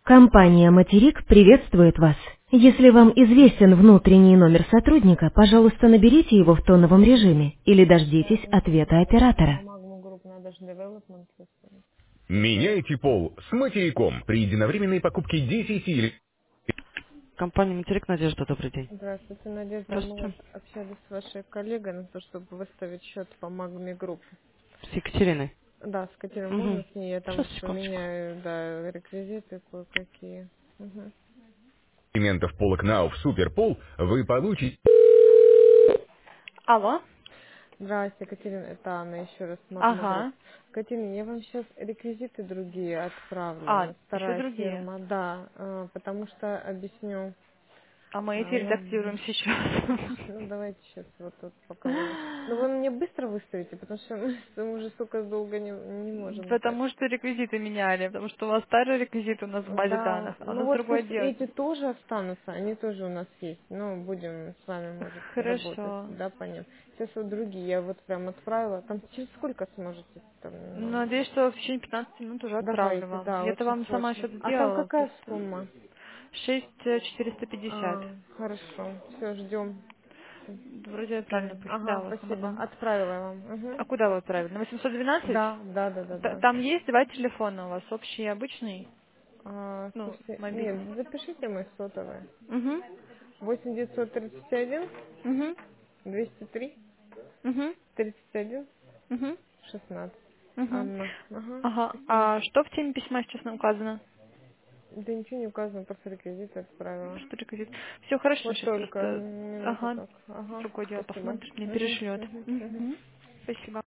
Компания «Материк» приветствует вас. Если вам известен внутренний номер сотрудника, пожалуйста, наберите его в тоновом режиме или дождитесь ответа оператора. Magma Group надо же development system. Меняйте пол с материком при единовременной покупке 10 или... Компания «Материк», Надежда, добрый день. Здравствуйте, Надежда. Мы вот Здравствуйте. общались с вашей коллегой на то, чтобы выставить счет по Magma Group. С Екатериной. Да, с которой можно Угу. с ней, я там Сейчас, вот секундочку. поменяю, да, реквизиты кое-какие. Мгм. элементов пола КНАУ в Суперпол вы получите... Алло. Здравствуйте, Екатерина, это Анна, еще раз Magma Group. Ага. Екатерина, я вам сейчас реквизиты другие А, отправлю. еще Вторая другие. фирма, да, потому что объясню. А мы эти Ну, редактируем сейчас. ну, давайте сейчас вот тут покажу. Ну, вы мне быстро выставите, потому что мы уже столько долго не можем так. Потому что реквизиты меняли, потому что у вас старые реквизиты у нас в базе Да, данных, а у ну нас вот другое пусть дело. эти тоже останутся, они тоже у нас есть. Ну, будем с вами, может, работать, Хорошо. да, по ним. Сейчас вот другие, я вот прям отправила. Там через сколько сможете там нам? Надеюсь, что в течение 15 минут уже отправлю Давайте, вам. да, Я-то очень вам сама срочно. счет А там сделала. какая сумма? 6450. Хорошо, все, ждем. Вроде я правильно Ага, посчитала сама. спасибо. Отправила я вам. А Угу. куда вы отправили? На 812? Да. Там есть два телефона у вас, общий и обычный? Ну, Слушайте, мобильный. нет, запишите мой сотовый. Угу. 8 931 Угу. 203 Угу. 31 Угу. 16. Угу. Анна. Ага, Ага. спасибо. А что в теме письма сейчас нам указано? Да ничего не указано, просто реквизиты отправила. Что реквизит? Все хорошо, Вот сейчас только просто... минуту Ага. так. Ага, Другое дело спасибо. посмотрит, мне перешлет. Мгм. Угу. Спасибо.